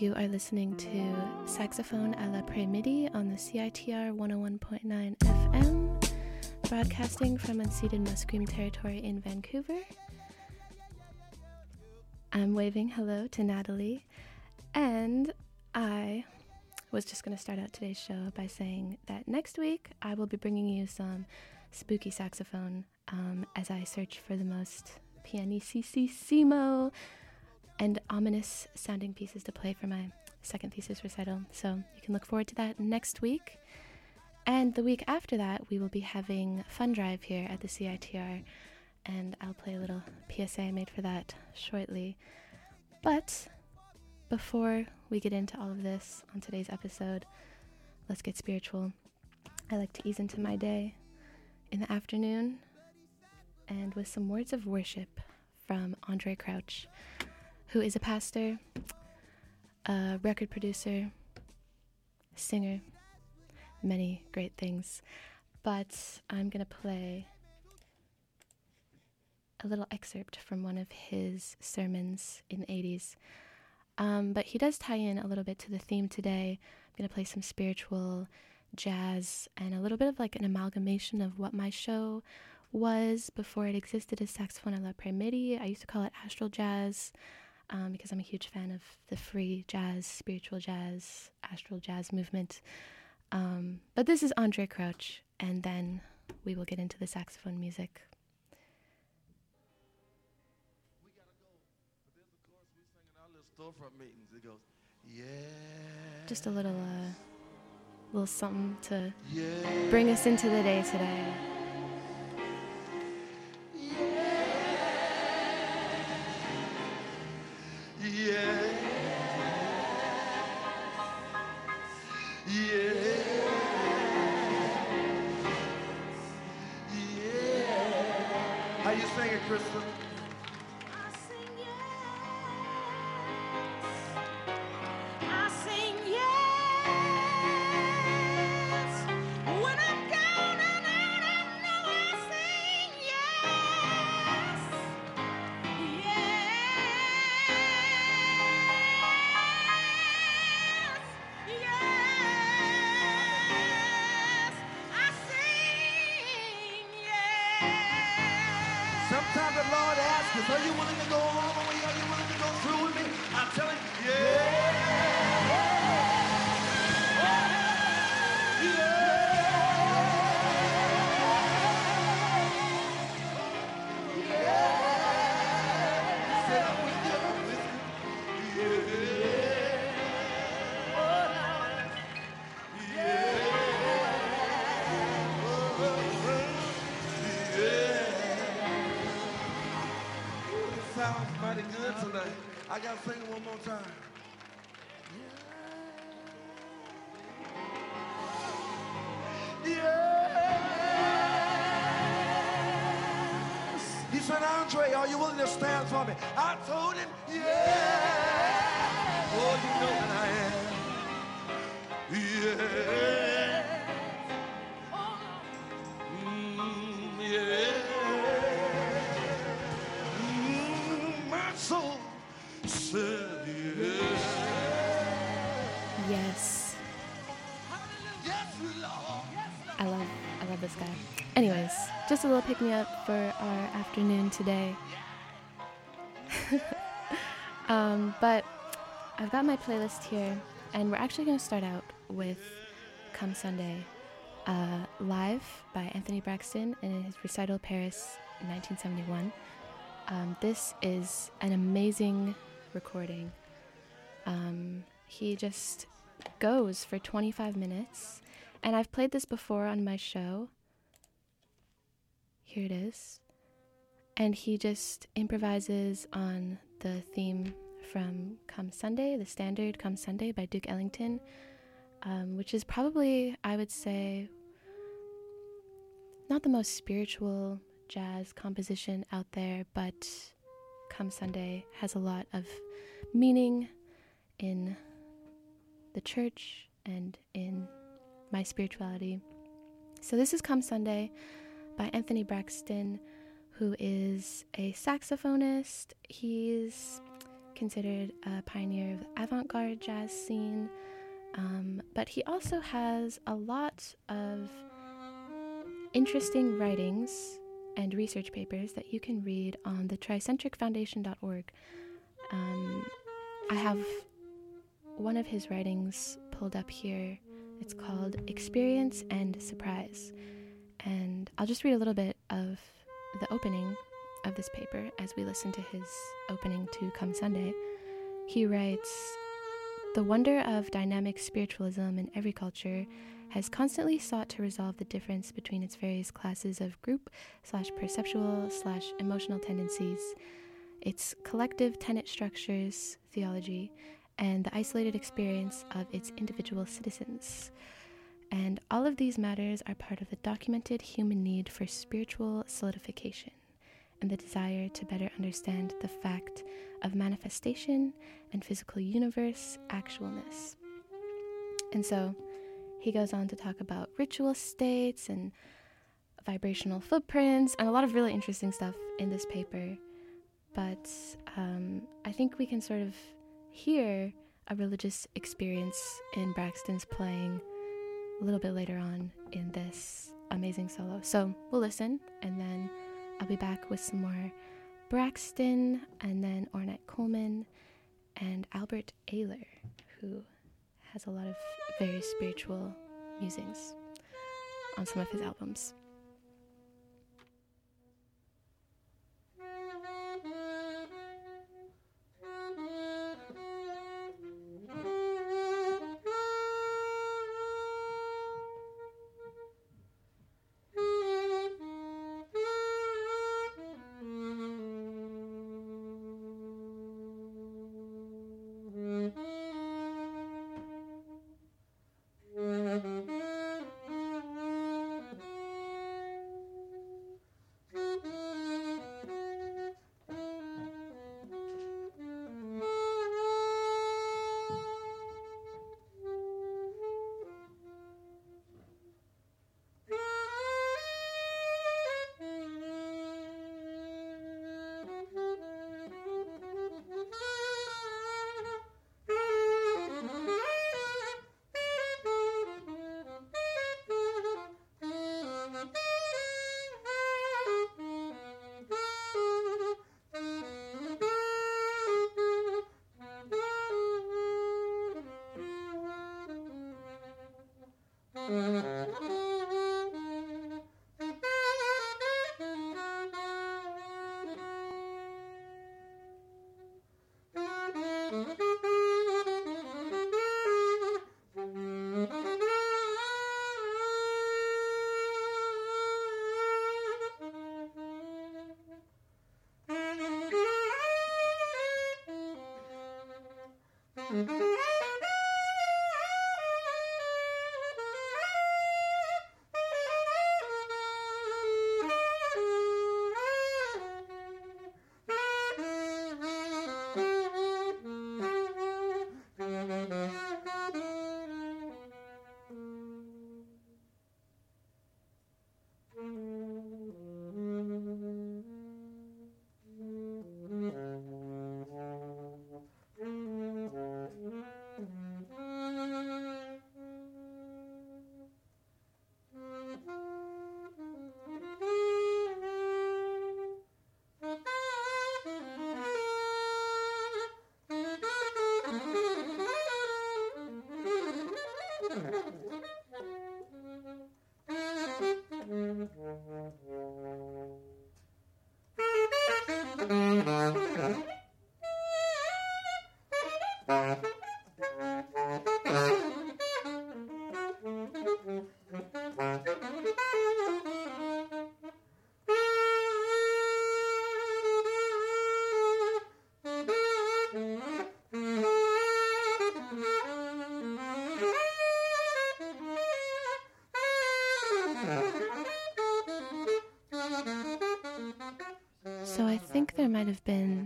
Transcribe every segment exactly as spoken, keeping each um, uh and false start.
You are listening to Saxophone à l'après-midi on the C I T R one oh one point nine F M, broadcasting from unceded Musqueam territory in Vancouver. I'm waving hello to Natalie, and I was just going to start out today's show by saying that next week I will be bringing you some spooky saxophone um, as I search for the most pianissimo and ominous sounding pieces to play for my second thesis recital. So you can look forward to that next week. And the week after that, we will be having Fun Drive here at the C I T R, and I'll play a little P S A I made for that shortly. But before we get into all of this on today's episode, let's get spiritual. I like to ease into my day in the afternoon and with some words of worship from Andraé Crouch, who is a pastor, a record producer, singer, many great things. But I'm going to play a little excerpt from one of his sermons in the eighties. Um, but he does tie in a little bit to the theme today. I'm going to play some spiritual jazz and a little bit of like an amalgamation of what my show was before it existed as Saxophone à l'après-midi. I used to call it Astral Jazz. Um, because I'm a huge fan of the free jazz, spiritual jazz, astral jazz movement. Um, but this is Andraé Crouch, and then we will get into the saxophone music. We gotta go. But there's a chorus we sing in our little storefront meetings. It goes, yeah. Just a little, uh, little something to yeah. bring us into the day today. Yeah, yeah, yeah. How you singing, Krista? I sing yes. I sing yes. When I'm down and out, I know I sing yes. Yes. Sometimes the Lord asks us, are you willing to go all the way? Are you willing to go through with me? I'm telling you, yeah. Sounds mighty good tonight. I gotta sing it one more time. Yes. He said, Andraé, are you willing to stand for me? I told him, yeah. Oh, you know that I am. Yeah. Mm, yeah. Soul said yes. Yes. Yes, Lord. I love, I love this guy. Anyways, just a little pick-me-up for our afternoon today. um, but I've got my playlist here, and we're actually going to start out with Come Sunday, uh, live by Anthony Braxton in his recital Paris in nineteen seventy-one. Um, this is an amazing recording. Um, he just goes for twenty-five minutes, and I've played this before on my show. Here it is. And he just improvises on the theme from Come Sunday, the standard Come Sunday by Duke Ellington, um, which is probably, I would say, not the most spiritual jazz composition out there, but Come Sunday has a lot of meaning in the church and in my spirituality. So this is Come Sunday by Anthony Braxton, who is a saxophonist. He's considered a pioneer of the avant-garde jazz scene, um, but he also has a lot of interesting writings and research papers that you can read on the tricentric foundation dot org. Um, I have one of his writings pulled up here. It's called Experience and Surprise. And I'll just read a little bit of the opening of this paper as we listen to his opening to Come Sunday. He writes, "The wonder of dynamic spiritualism in every culture has constantly sought to resolve the difference between its various classes of group slash perceptual slash emotional tendencies, its collective tenet structures, theology, and the isolated experience of its individual citizens. And all of these matters are part of the documented human need for spiritual solidification and the desire to better understand the fact of manifestation and physical universe actualness." And so he goes on to talk about ritual states and vibrational footprints and a lot of really interesting stuff in this paper. But um, I think we can sort of hear a religious experience in Braxton's playing a little bit later on in this amazing solo. So we'll listen, and then I'll be back with some more Braxton, and then Ornette Coleman and Albert Ayler, who has a lot of very spiritual musings on some of his albums. So I think there might have been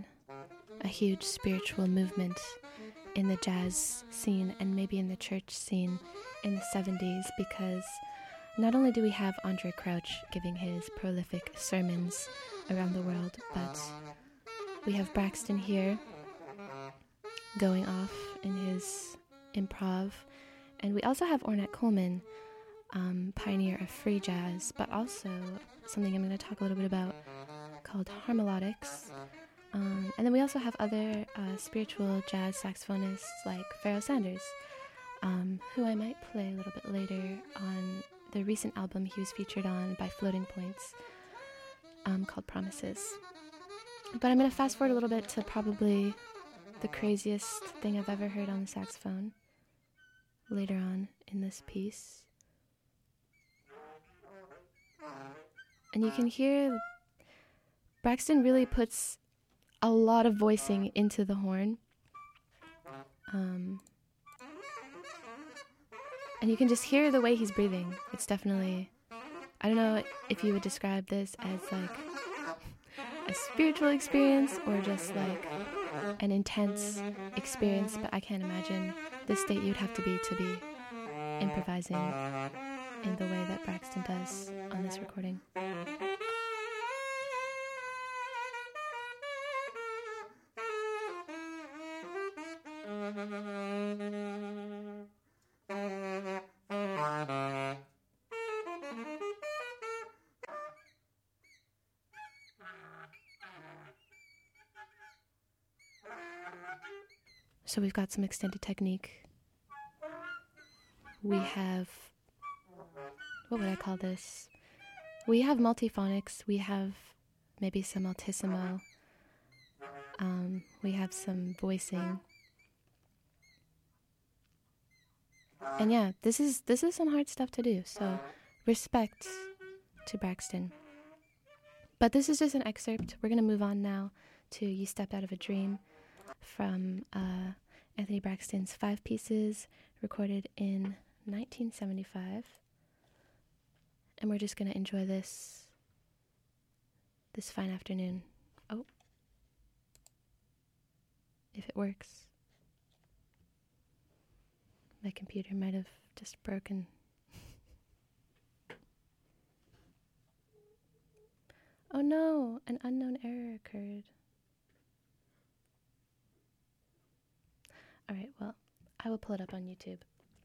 a huge spiritual movement in the jazz scene and maybe in the church scene in the seventies, because not only do we have Andre Crouch giving his prolific sermons around the world, but we have Braxton here going off in his improv. And we also have Ornette Coleman, um, pioneer of free jazz, but also something I'm going to talk a little bit about called harmolodics. Um, and then we also have other uh, spiritual jazz saxophonists like Pharoah Sanders, um, who I might play a little bit later on the recent album he was featured on by Floating Points, um, called Promises. But I'm going to fast forward a little bit to probably the craziest thing I've ever heard on the saxophone later on in this piece. And you can hear Braxton really puts a lot of voicing into the horn. Um, and you can just hear the way he's breathing. It's definitely, I don't know if you would describe this as like a spiritual experience or just like an intense experience, but I can't imagine the state you'd have to be to be improvising in the way that Braxton does on this recording. So we've got some extended technique. We have, what would I call this? We have multiphonics. We have maybe some altissimo. Um, we have some voicing. And yeah, this is this is some hard stuff to do. So respect to Braxton. But this is just an excerpt. We're going to move on now to You Stepped Out of a Dream from uh, Anthony Braxton's Five Pieces, recorded in nineteen seventy-five. And we're just going to enjoy this this fine afternoon. Oh. If it works. My computer might have just broken. Oh no, an unknown error occurred. Alright, well, I will pull it up on YouTube.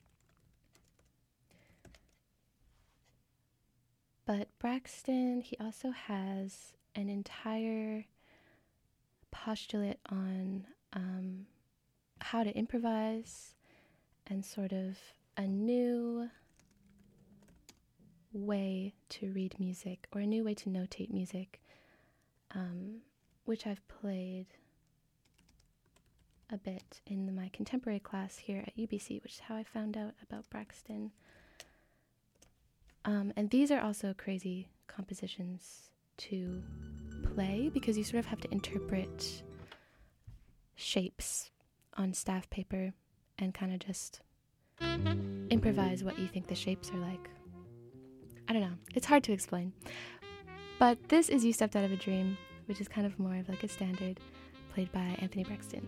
But Braxton, he also has an entire postulate on um, how to improvise and sort of a new way to read music, or a new way to notate music, um, which I've played a bit in my contemporary class here at U B C, which is how I found out about Braxton. Um, and these are also crazy compositions to play because you sort of have to interpret shapes on staff paper and kind of just improvise what you think the shapes are like. I don't know. It's hard to explain. But this is You Stepped Out of a Dream, which is kind of more of like a standard played by Anthony Braxton.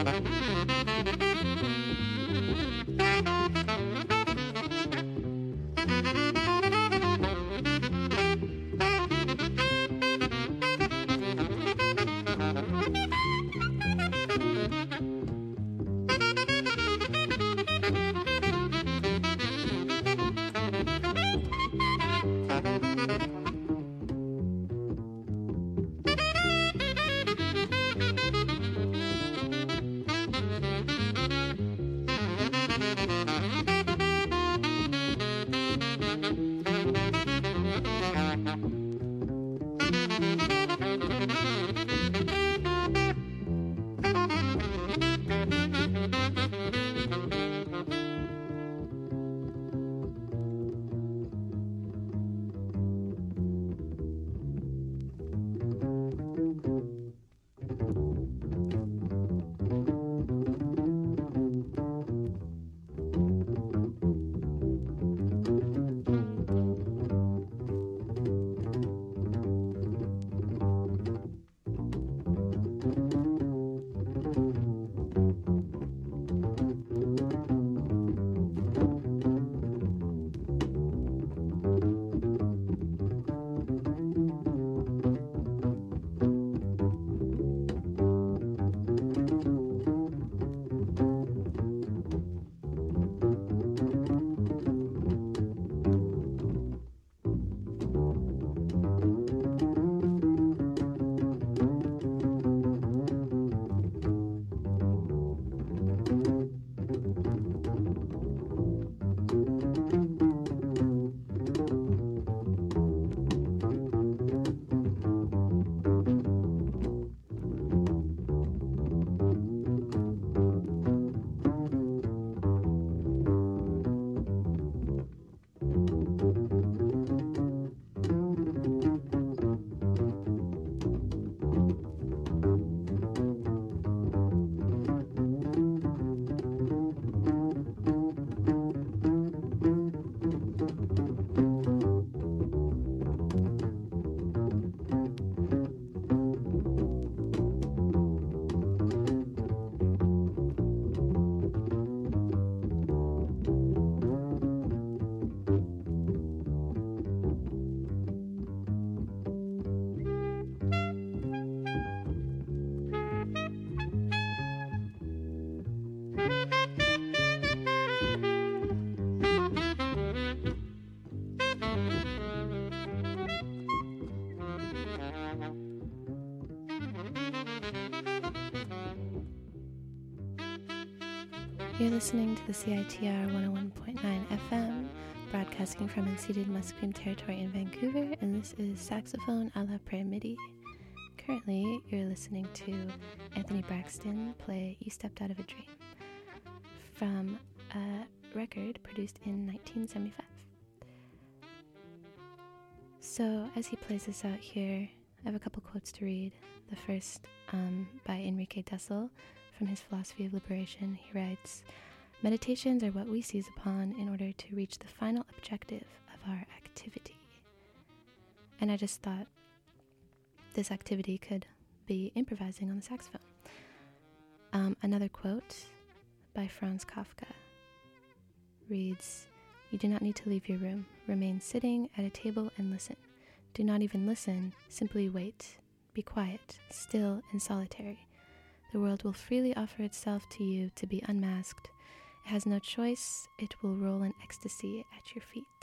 You're listening to the C I T R one oh one point nine F M, broadcasting from unceded Musqueam territory in Vancouver, and this is Saxophone a la Prayer MIDI. Currently, you're listening to Anthony Braxton play You Stepped Out of a Dream from a record produced in nineteen seventy-five. So, as he plays this out here, I have a couple quotes to read. The first um, by Enrique Dussel from his Philosophy of Liberation. He writes, "Meditations are what we seize upon in order to reach the final objective of our activity." And I just thought this activity could be improvising on the saxophone. Um, another quote by Franz Kafka reads, "You do not need to leave your room. Remain sitting at a table and listen. Do not even listen, simply wait. Be quiet, still and solitary. The world will freely offer itself to you to be unmasked. It has no choice. It will roll in ecstasy at your feet."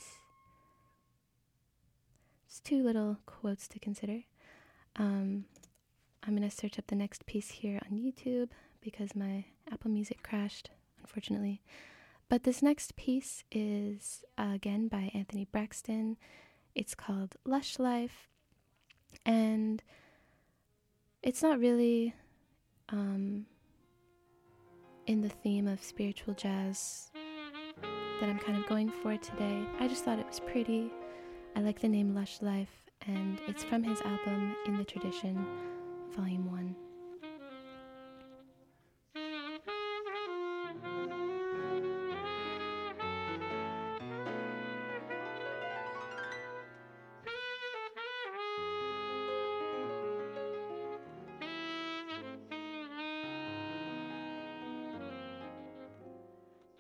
Just two little quotes to consider. Um, I'm going to search up the next piece here on YouTube because my Apple Music crashed, unfortunately. But this next piece is, uh, again, by Anthony Braxton. It's called Lush Life, and it's not really um, in the theme of spiritual jazz that I'm kind of going for today. I just thought it was pretty. I like the name Lush Life, and it's from his album In the Tradition, Volume one.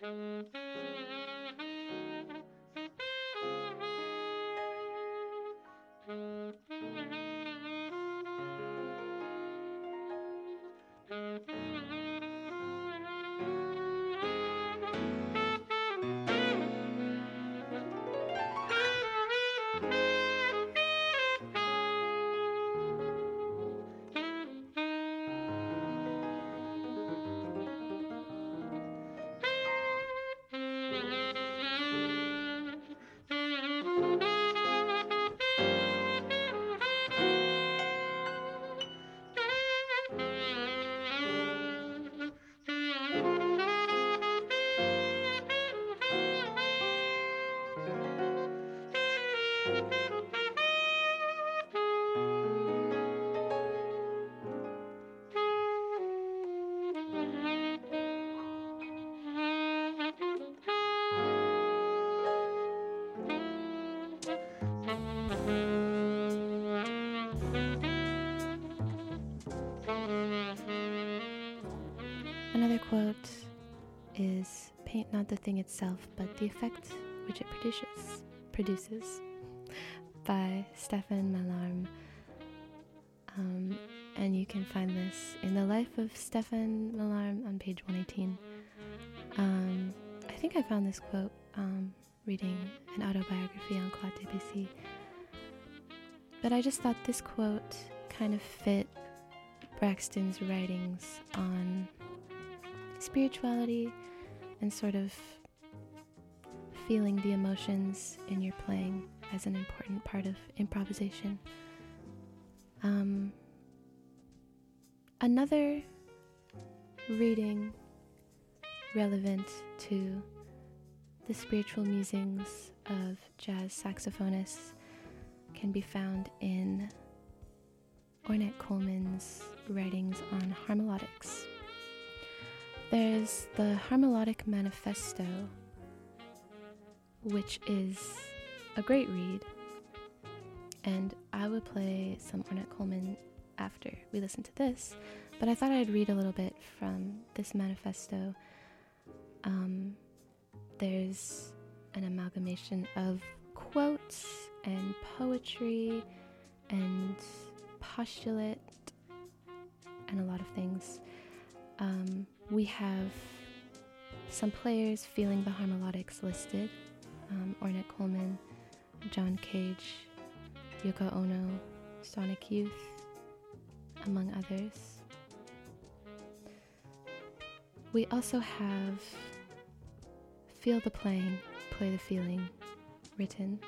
Another quote is, "Paint not the thing itself, but the effect which it produces." produces by Stefan Mallarme. Um, and you can find this in The Life of Stefan Mallarme on page one eighteen. Um, I think I found this quote um, reading an autobiography on Claude Debussy. But I just thought this quote kind of fit Braxton's writings on spirituality and sort of feeling the emotions in your playing as an important part of improvisation. Um, another reading relevant to the spiritual musings of jazz saxophonists can be found in Ornette Coleman's writings on harmolodics. There's the Harmolodic Manifesto, which is a great read, and I would play some Ornette Coleman after we listen to this, but I thought I'd read a little bit from this manifesto. Um, there's an amalgamation of quotes and poetry and postulate and a lot of things. Um, we have some players feeling the harmolodics listed. Um, Ornette Coleman, John Cage, Yoko Ono, Sonic Youth, among others. We also have Feel the Playing, Play the Feeling, written.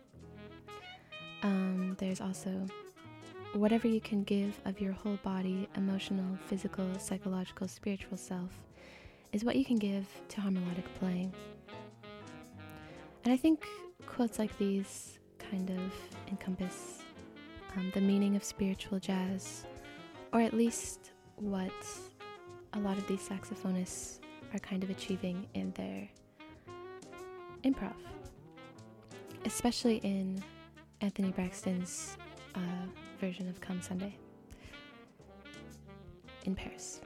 Um, there's also Whatever you can give of your whole body, emotional, physical, psychological, spiritual self, is what you can give to harmonic playing. And I think quotes like these kind of encompass um, the meaning of spiritual jazz, or at least what a lot of these saxophonists are kind of achieving in their improv, especially in Anthony Braxton's uh, version of Come Sunday in Paris.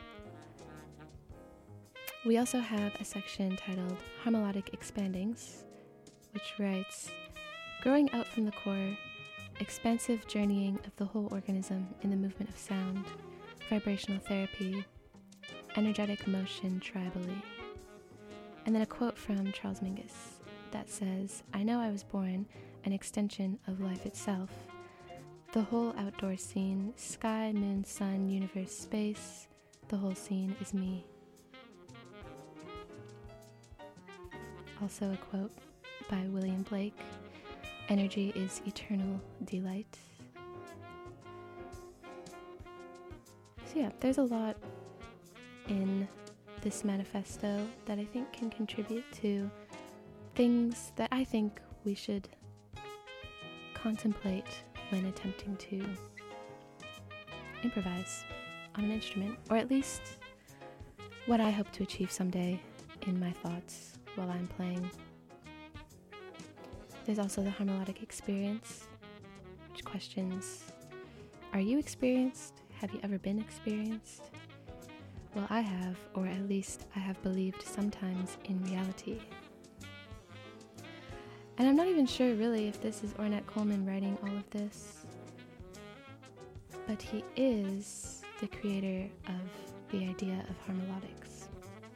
We also have a section titled Harmonic Expandings, which writes, growing out from the core, expansive journeying of the whole organism in the movement of sound, vibrational therapy, energetic motion tribally. And then a quote from Charles Mingus that says, I know I was born an extension of life itself. The whole outdoor scene, sky, moon, sun, universe, space, the whole scene is me. Also a quote by William Blake, energy is eternal delight. So yeah, there's a lot in this manifesto that I think can contribute to things that I think we should contemplate when attempting to improvise on an instrument, or at least what I hope to achieve someday in my thoughts while I'm playing. There's also the harmonic experience, which questions, are you experienced? Have you ever been experienced? Well, I have, or at least I have believed sometimes in reality. And I'm not even sure really if this is Ornette Coleman writing all of this, but he is the creator of the idea of harmolodics.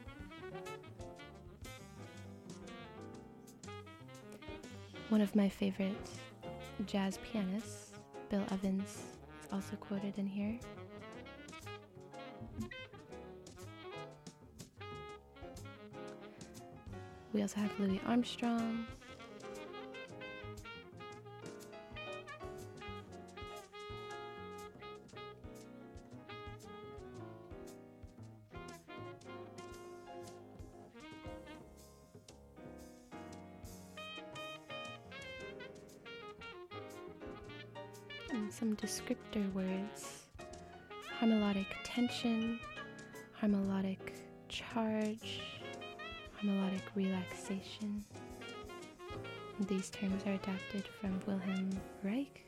One of my favorite jazz pianists, Bill Evans, is also quoted in here. We also have Louis Armstrong. And some descriptor words: harmolodic tension, harmolodic charge, harmolodic relaxation. These terms are adapted from Wilhelm Reich.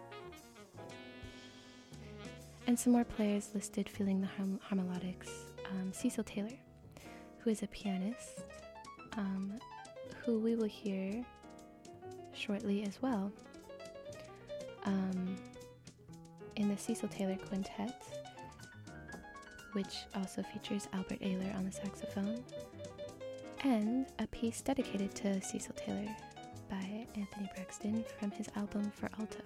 And some more players listed feeling the harm- harmolodics. Um, Cecil Taylor, who is a pianist, um, who we will hear shortly as well. Um, in the Cecil Taylor Quintet, which also features Albert Ayler on the saxophone, and a piece dedicated to Cecil Taylor by Anthony Braxton from his album For Alto.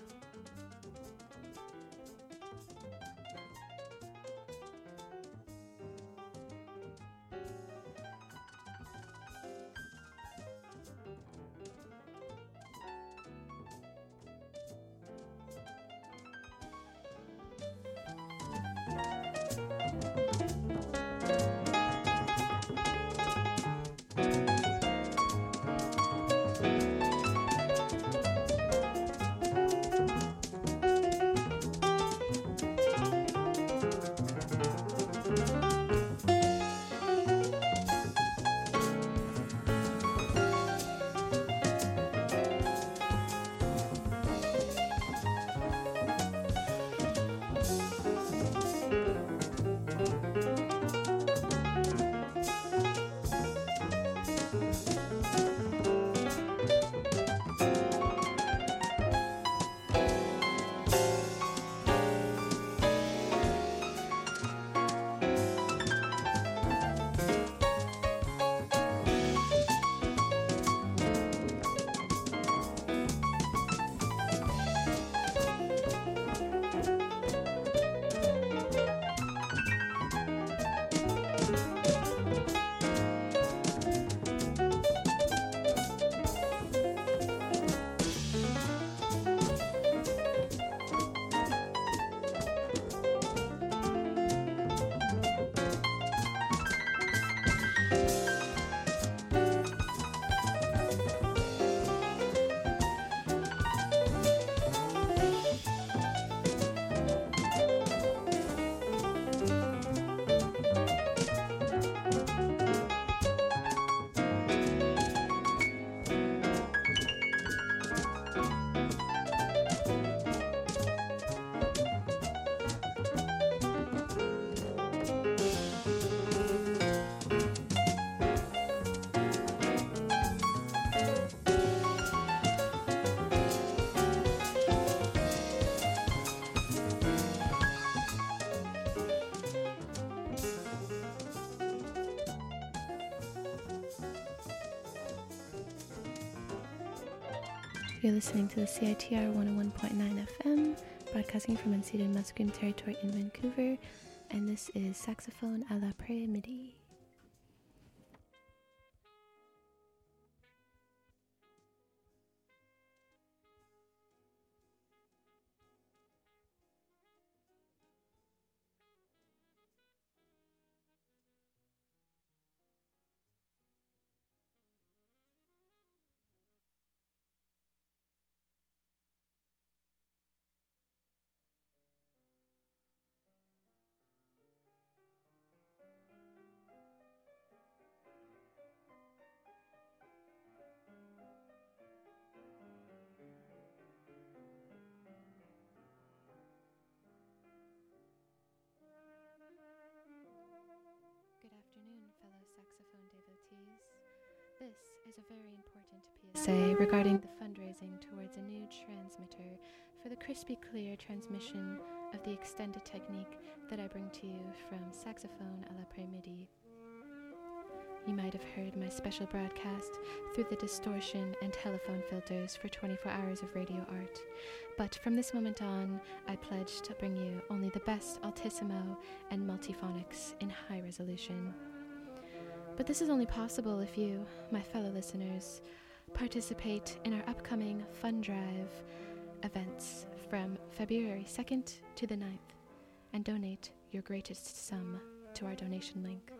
You're listening to the C I T R one oh one point nine F M, broadcasting from unceded Musqueam territory in Vancouver, and this is Saxophone à l'après-midi. fellow saxophone devotees. This is a very important P S A regarding the fundraising towards a new transmitter for the crispy clear transmission of the extended technique that I bring to you from Saxophone à l'après-midi. You might have heard my special broadcast through the distortion and telephone filters for twenty-four hours of radio art, but from this moment on, I pledge to bring you only the best altissimo and multiphonics in high resolution. But this is only possible if you, my fellow listeners, participate in our upcoming Fun Drive events from February second to the ninth and donate your greatest sum to our donation link.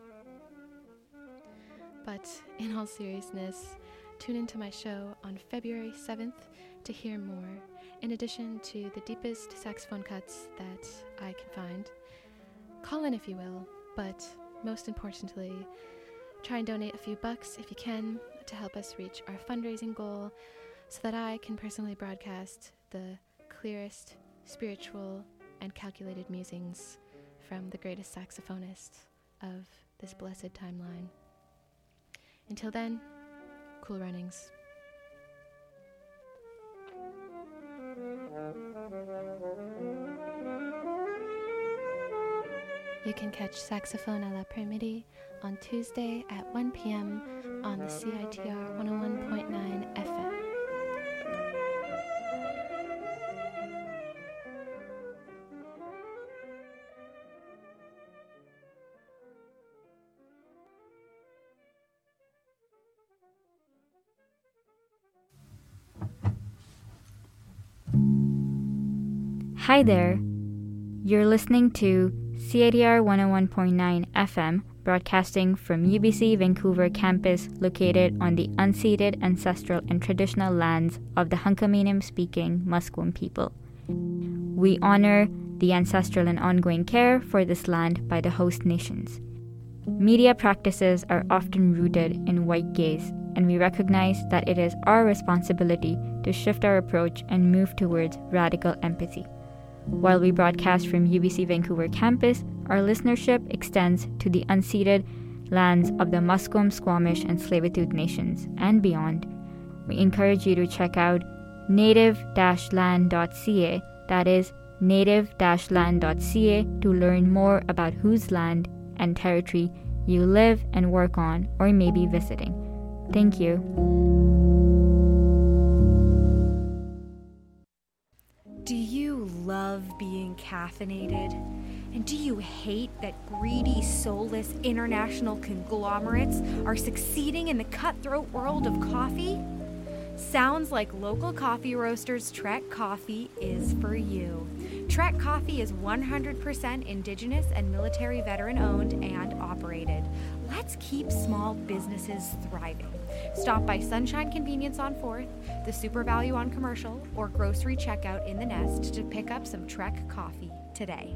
But in all seriousness, tune into my show on February seventh to hear more, in addition to the deepest saxophone cuts that I can find. Call in if you will, but most importantly, try and donate a few bucks if you can to help us reach our fundraising goal so that I can personally broadcast the clearest, spiritual, and calculated musings from the greatest saxophonist of this blessed timeline. Until then, cool runnings. You can catch Saxophone à l'après-midi on Tuesday at one p.m. on the C I T R one oh one point nine F M. Hi there. You're listening to C I T R one oh one point nine F M, broadcasting from U B C Vancouver campus located on the unceded ancestral and traditional lands of the Hunkaminam-speaking Musqueam people. We honor the ancestral and ongoing care for this land by the host nations. Media practices are often rooted in white gaze, and we recognize that it is our responsibility to shift our approach and move towards radical empathy. While we broadcast from U B C Vancouver campus, our listenership extends to the unceded lands of the Musqueam, Squamish, and Tsleil-Waututh nations and beyond. We encourage you to check out native dash land dot c a, that is native dash land dot c a, to learn more about whose land and territory you live and work on or may be visiting. Thank you. Do you love being caffeinated? And do you hate that greedy, soulless international conglomerates are succeeding in the cutthroat world of coffee? Sounds like local coffee roasters Trek Coffee is for you. Trek Coffee is one hundred percent Indigenous and military veteran owned and operated. Let's keep small businesses thriving. Stop by Sunshine Convenience on fourth, the Super Value on Commercial, or grocery checkout in the Nest to pick up some Trek Coffee today.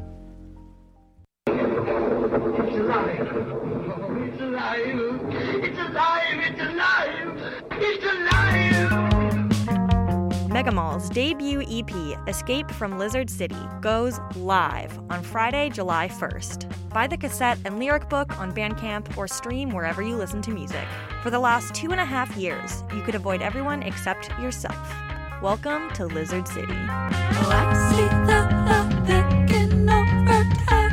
It's alive. Oh, it's alive. It's alive. It's alive. It's alive. Megamall's debut E P, Escape from Lizard City, goes live on Friday, July first. Buy the cassette and lyric book on Bandcamp or stream wherever you listen to music. For the last two and a half years, you could avoid everyone except yourself. Welcome to Lizard City. Oh, I see the love taking over time.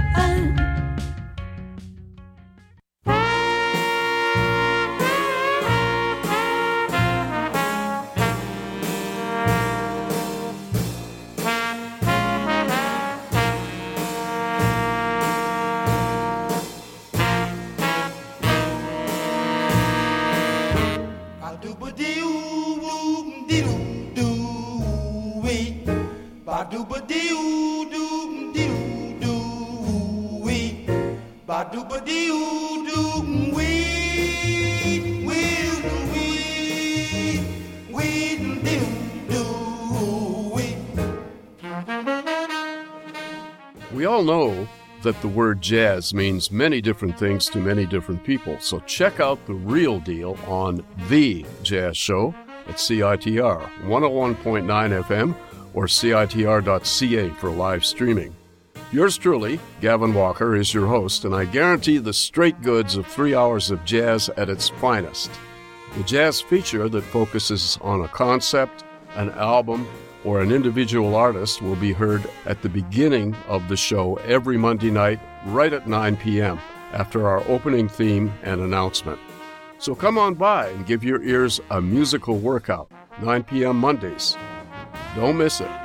We all know that the word jazz means many different things to many different people, so check out The Real Deal on The Jazz Show at C I T R one oh one point nine F M or C I T R dot C A for live streaming. Yours truly, Gavin Walker, is your host, and I guarantee the straight goods of three hours of jazz at its finest. The jazz feature that focuses on a concept, an album, or an individual artist will be heard at the beginning of the show every Monday night, right at nine p.m., after our opening theme and announcement. So come on by and give your ears a musical workout, nine p.m. Mondays. Don't miss it.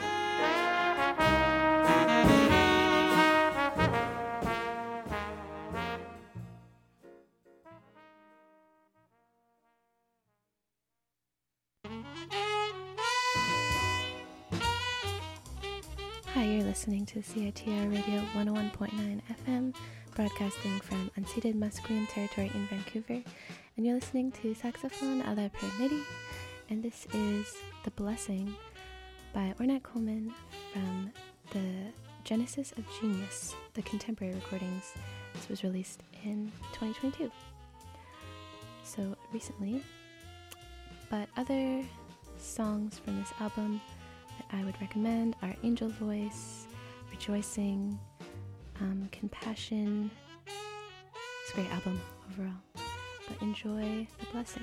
Hi, you're listening to C I T R Radio one oh one point nine F M, broadcasting from unceded Musqueam territory in Vancouver, and you're listening to Saxophone à la Permiti, and this is The Blessing by Ornette Coleman from the Genesis of Genius, the contemporary recordings. This was released in twenty twenty-two, so recently. But other songs from this album that I would recommend are Angel Voice, Rejoicing, um, Compassion. It's a great album overall, but enjoy The Blessing.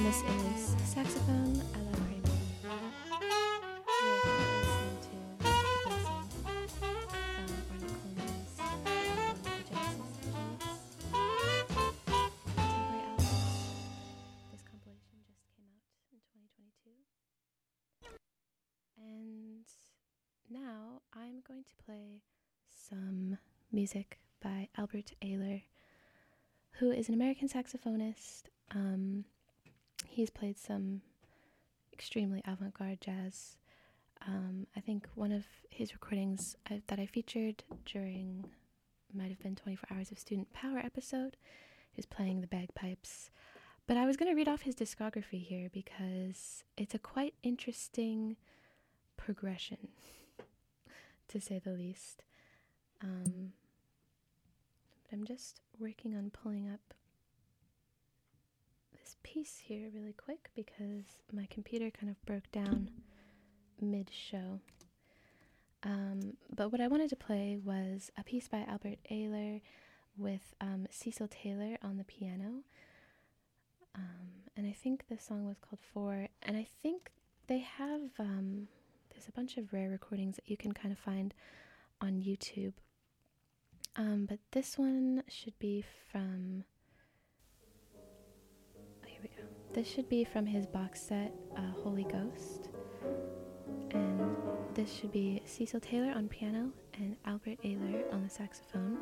And this is saxophone. I love Kramer. We're listening to The Blessing from Ornette Coleman's album, The Genesis Contemporary albums. This compilation just came out in twenty twenty-two. And now I'm going to play some music by Albert Ayler, who is an American saxophonist. Um, he's played some extremely avant-garde jazz. Um, I think one of his recordings I, that I featured during, might have been twenty-four Hours of Student Power episode, he was playing the bagpipes. But I was going to read off his discography here because it's a quite interesting progression, to say the least. Um, but I'm just working on pulling up this piece here really quick because my computer kind of broke down mid-show. Um, but what I wanted to play was a piece by Albert Ayler with um, Cecil Taylor on the piano. Um, and I think the song was called Four. And I think they have, um, there's a bunch of rare recordings that you can kind of find on YouTube. Um, but this one should be from, oh, here we go. This should be from his box set, uh, Holy Ghost. And this should be Cecil Taylor on piano and Albert Ayler on the saxophone.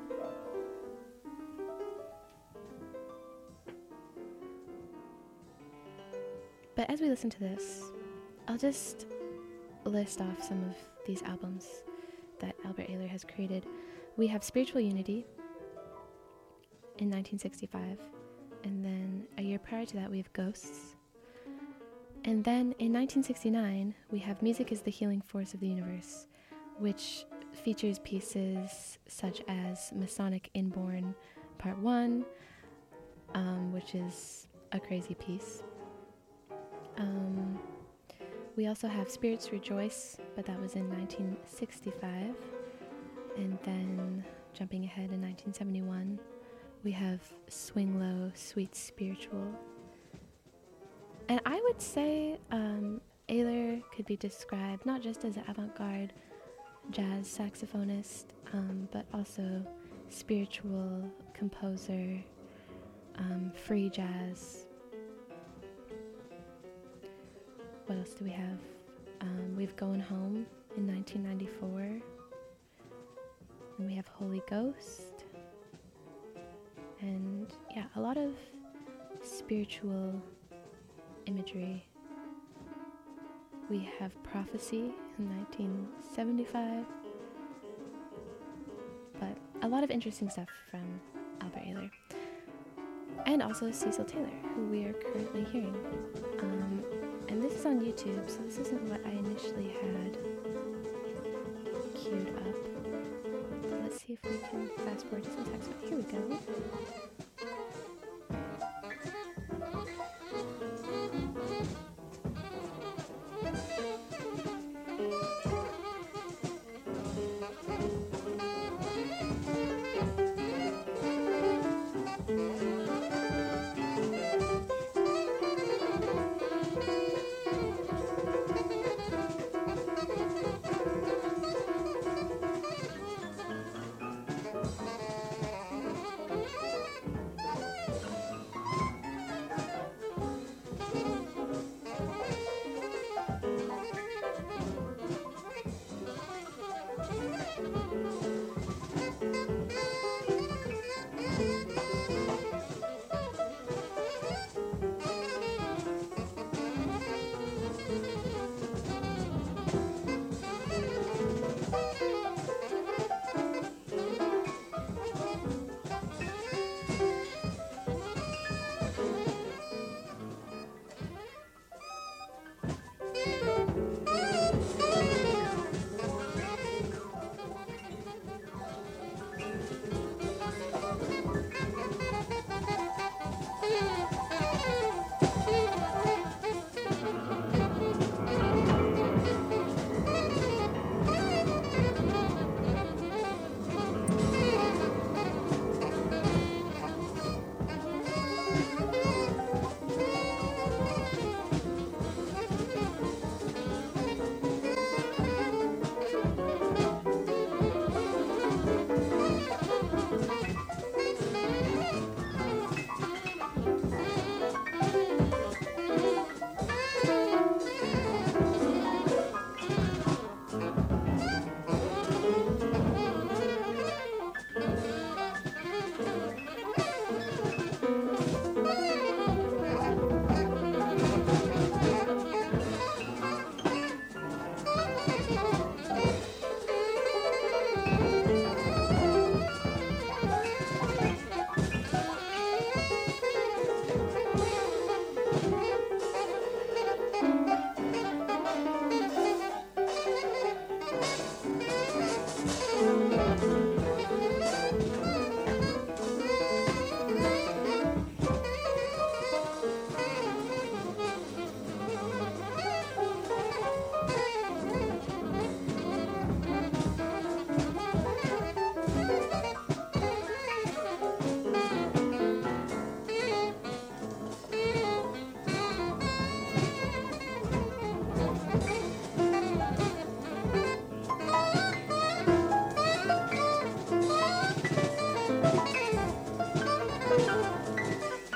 But as we listen to this, I'll just list off some of these albums that Albert Ayler has created. We have Spiritual Unity in nineteen sixty-five, and then a year prior to that we have Ghosts. And then in nineteen sixty-nine, we have Music is the Healing Force of the Universe, which features pieces such as Masonic Inborn Part one, um, which is a crazy piece. Um, we also have Spirits Rejoice, but that was in nineteen sixty-five. And then, jumping ahead in nineteen seventy-one, we have Swing Low, Sweet Spiritual. And I would say um, Ayler could be described not just as an avant-garde jazz saxophonist, um, but also spiritual composer, um, free jazz. What else do we have? Um, we've Going Home in nineteen ninety-four. And we have Holy Ghost. And yeah, a lot of spiritual imagery. We have Prophecy in nineteen seventy-five. But a lot of interesting stuff from Albert Ayler. And also Cecil Taylor, who we are currently hearing. Um, and this is on YouTube, so this isn't what I initially had queued up. But let's see if we can fast forward to some text. Here we go.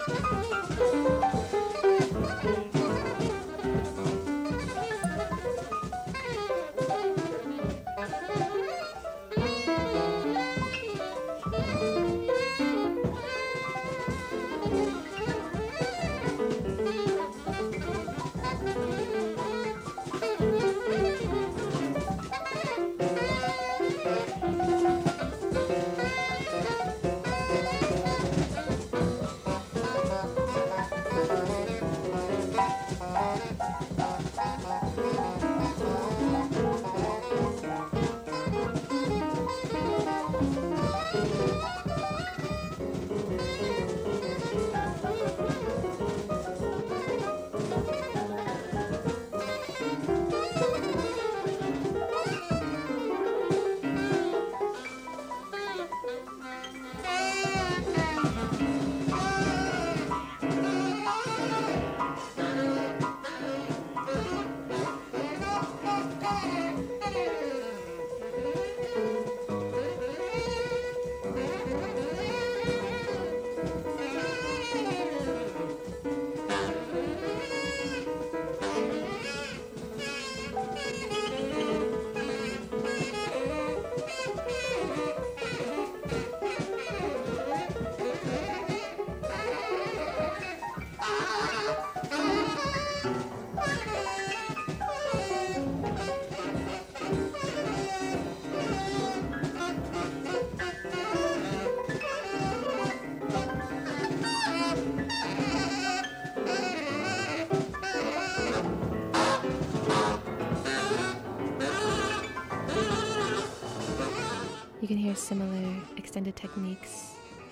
You can hear similar extended techniques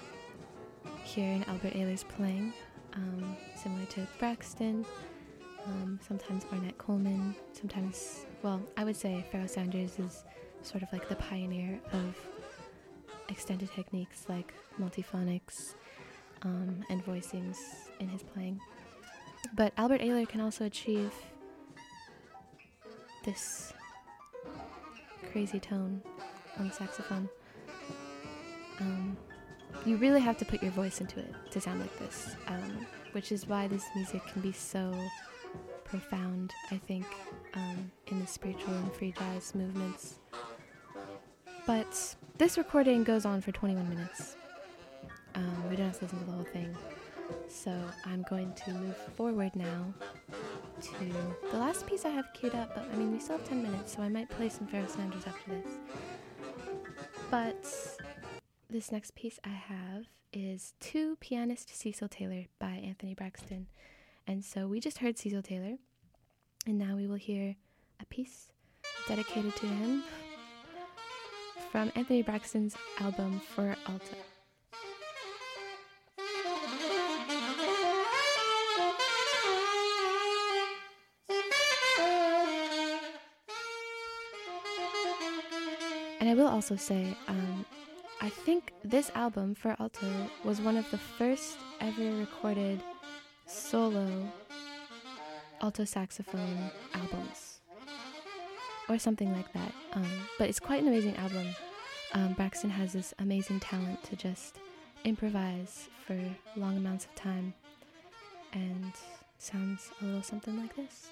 here in Albert Ayler's playing, um, similar to Braxton, um, sometimes Barnett Coleman, sometimes, well, I would say Pharoah Sanders is sort of like the pioneer of extended techniques like multiphonics um, and voicings in his playing. But Albert Ayler can also achieve this crazy tone on the saxophone. Um, you really have to put your voice into it to sound like this, um, which is why this music can be so profound, I think, um, in the spiritual and free jazz movements. But this recording goes on for twenty-one minutes. Um, we don't have to listen to the whole thing. So I'm going to move forward now to the last piece I have queued up, but I mean, we still have ten minutes, so I might play some Pharoah Sanders after this. But this next piece I have is To Pianist Cecil Taylor by Anthony Braxton. And so we just heard Cecil Taylor, and now we will hear a piece dedicated to him from Anthony Braxton's album For Alto. And I will also say, um, I think this album, For Alto, was one of the first ever recorded solo alto saxophone albums, or something like that. Um, but it's quite an amazing album. Um, Braxton has this amazing talent to just improvise for long amounts of time, and sounds a little something like this.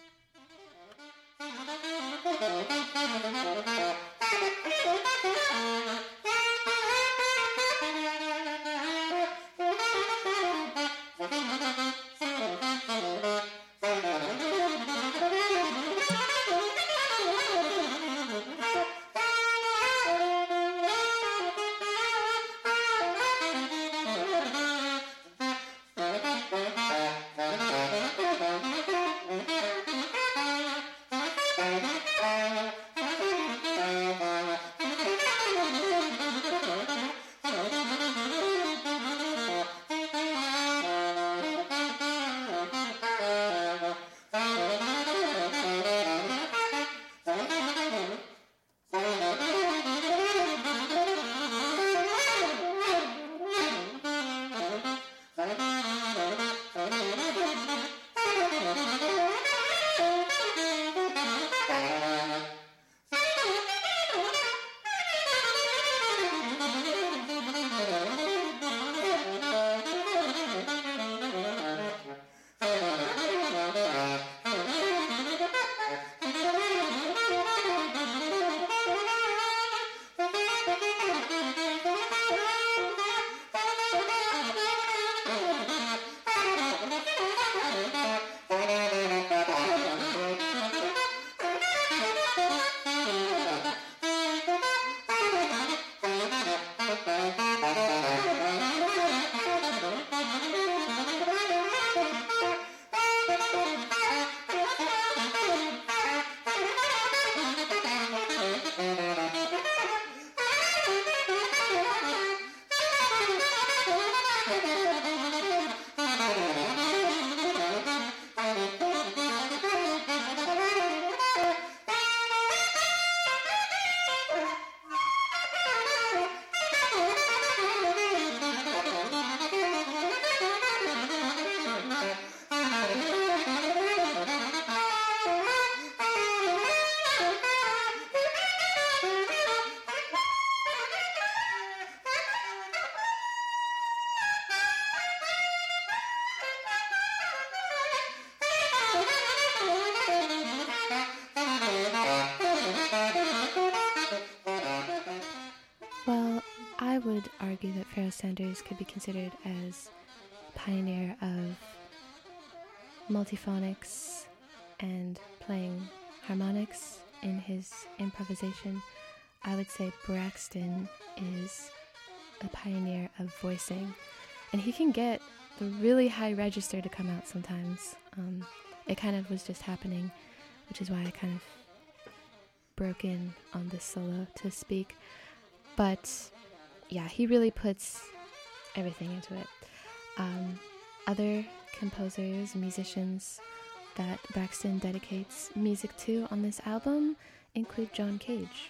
argue that Pharoah Sanders could be considered as pioneer of multiphonics and playing harmonics in his improvisation. I would say Braxton is a pioneer of voicing, and he can get the really high register to come out sometimes. Um, it kind of was just happening, which is why I kind of broke in on this solo to speak. But yeah, he really puts everything into it. Um, other composers, musicians that Braxton dedicates music to on this album include John Cage.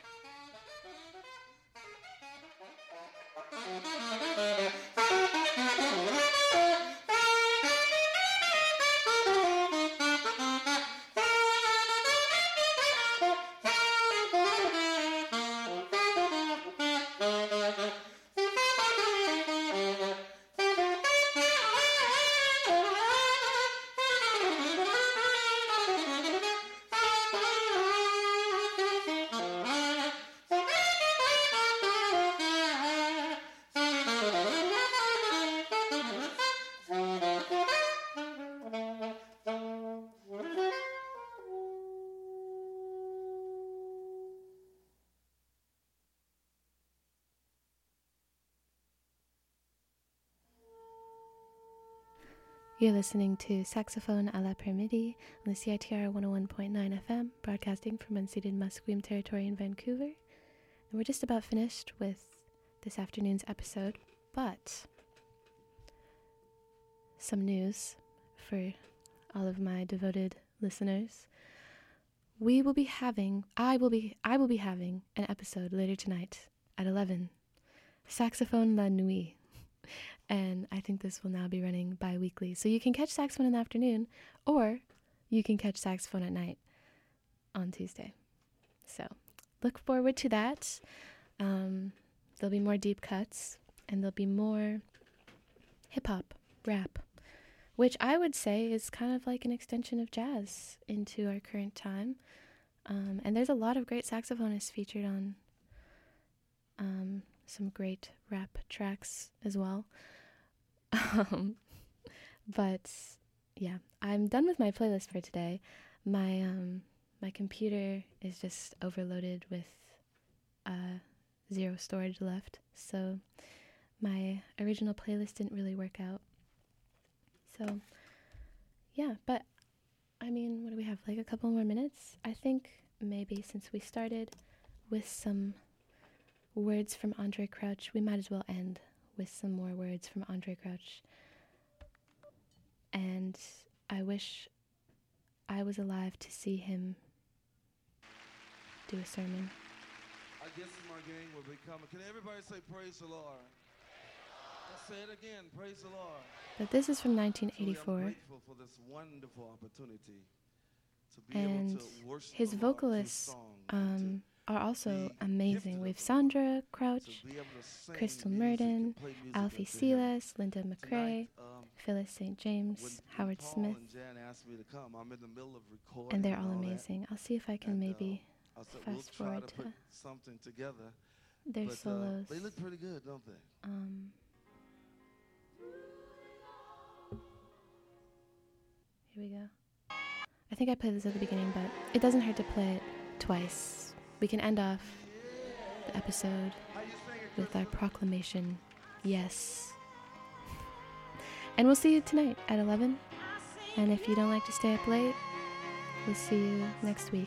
You're listening to Saxophone à la Permidi on the C I T R one oh one point nine F M, broadcasting from unceded Musqueam territory in Vancouver. And we're just about finished with this afternoon's episode, but some news for all of my devoted listeners. We will be having, I will be, I will be having an episode later tonight at eleven, Saxophone la Nuit. And I think this will now be running bi-weekly. So you can catch saxophone in the afternoon, or you can catch saxophone at night on Tuesday. So look forward to that. Um, there'll be more deep cuts, and there'll be more hip-hop, rap, which I would say is kind of like an extension of jazz into our current time. Um, and there's a lot of great saxophonists featured on um, some great rap tracks as well. Um, but yeah, I'm done with my playlist for today. My um, my computer is just overloaded with uh, zero storage left, so my original playlist didn't really work out. So yeah, but I mean, what do we have? Like a couple more minutes? I think maybe since we started with some words from Andre Crouch, we might as well end with some more words from Andre Crouch. And I wish I was alive to see him do a sermon. I guess my gang will be coming. Can everybody say praise the Lord? Let's say it again, praise the Lord. But this is from nineteen eighty-four. So I'm grateful for this wonderful opportunity to be and able to worship his the Lord through vocalists song, um, are also be amazing. gifted We have of the Sandra to Crouch, be able to sing Crystal music Murden, and play music Alfie unto Him. Silas, Linda McCrae, Tonight, um, Phyllis Saint James, when Howard Paul Smith, and Jan asked me to come, I'm in the middle of recording and they're all all that. amazing. I'll see if I can And, uh, maybe I said, we'll fast try forward to to put something together. their but, solos. Uh, they look pretty good, don't they? Um, here we go. I think I played this at the beginning, but it doesn't hurt to play it twice. We can end off the episode with our proclamation, yes. And we'll see you tonight at eleven. And if you don't like to stay up late, we'll see you next week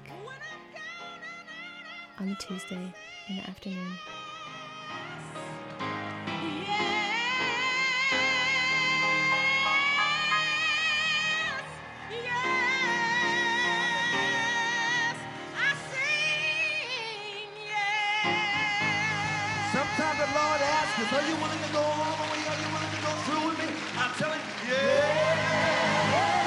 on the Tuesday in the afternoon. Sometimes the Lord asks us, are you willing to go all the way? Are you willing to go through with me? I'm telling you, yeah.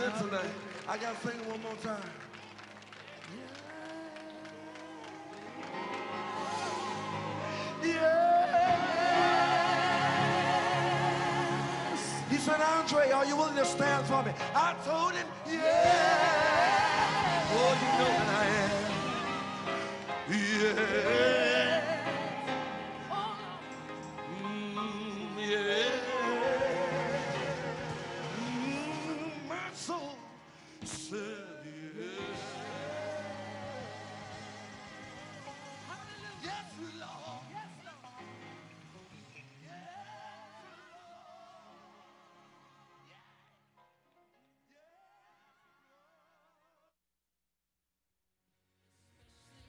good tonight. I got to sing it one more time. Yes. He said, Andre, are you willing to stand for me? I told him, yes.